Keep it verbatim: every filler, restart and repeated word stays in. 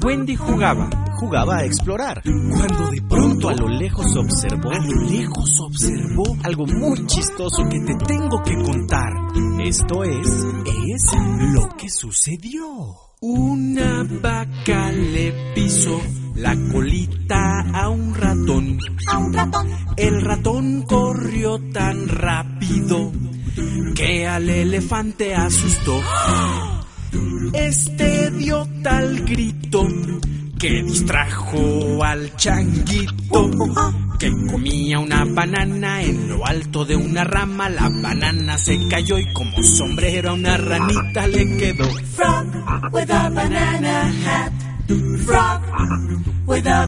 Wendy jugaba, jugaba a explorar, cuando de pronto a lo lejos observó, a lo lejos observó algo muy chistoso que te tengo que contar. Esto es, es lo que sucedió. Una vaca le pisó la colita a un ratón. A un ratón. El ratón corrió tan rápido que al elefante asustó. Este dio tal grito que distrajo al changuito, que comía una banana en lo alto de una rama. La banana se cayó y como sombrero a una ranita le quedó. Frog with a banana hat. Frog with a